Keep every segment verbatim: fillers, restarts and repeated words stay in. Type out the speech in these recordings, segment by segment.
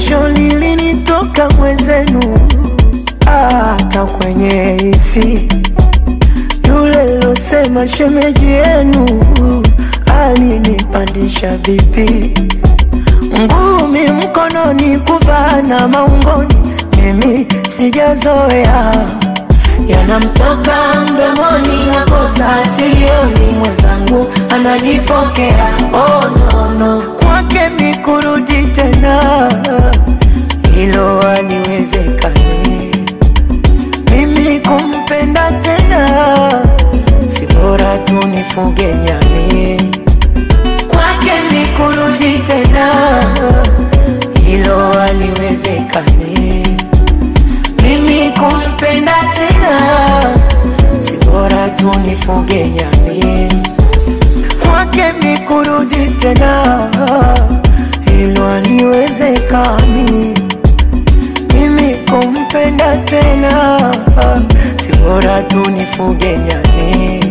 jasho lilinitoka mwenzenu, hata kwenye hisi. Yule losema shemeji yenu alinipandisha bipi. Ngumi mkononi kuvaa na maungoni, mimi sijazoea. Yanamtoka mdomoni na kosa silioni, mwenzangu ananifokea. Oh no no, kwake mikurudi tena, hilo haliwezekani. Mimi kumpenda tena, si bora tu nifuge nyani. Kwake mikurudi tena, hilo haliwezekani. Mimi kumpenda tena, si bora tu nifuge nyani. Kwake mikurudi tena, hilo haliwezekani. Mimi kumpenda tena, si bora tu nifuge nyani.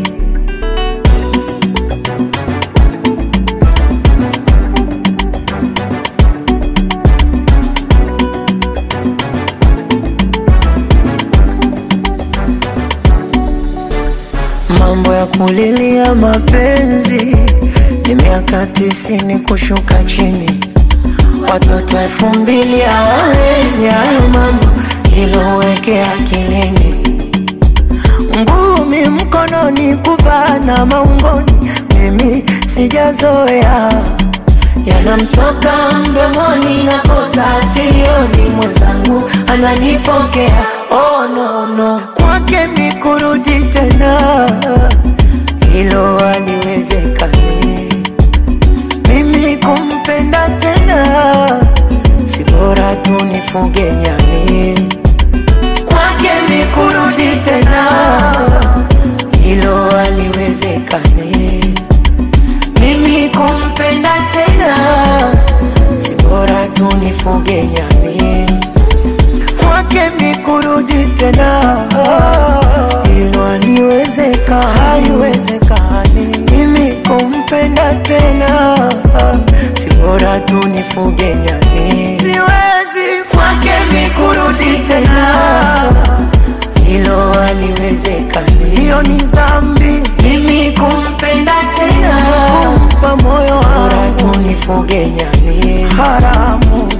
Mambo ya kulilia mapenzi ni miaka tisini kushuka chini. Watoto elfu mbili hawawezi hayo mambo, hilo weke akilini. Ngumi mkononi kuvaa na maungoni, mimi sijazoea. Yanamtoka mdomoni na kosa silioni, mwenzangu ananifokea. Oh no no, kwake mikurudi tena, hilo haliwezekani. Mimi kumpenda tena, si bora tu nifuge nyani. Kwake mikurudi tena, hilo haliwezekani. Mimi kumpenda tena, si bora tu nifuge nyani. Kwake mikurudi tena, hilo haliwezekani, haiwezekani. Mimi kumpenda tena, si bora tu nifuge nyani. Siwezi kwake mikurudi tena, hilo haliwezekani. Hiyo ni dhambi, mimi kumpenda tena, kumpa moyo wangu, si bora tu nifuge nyani. Haramu.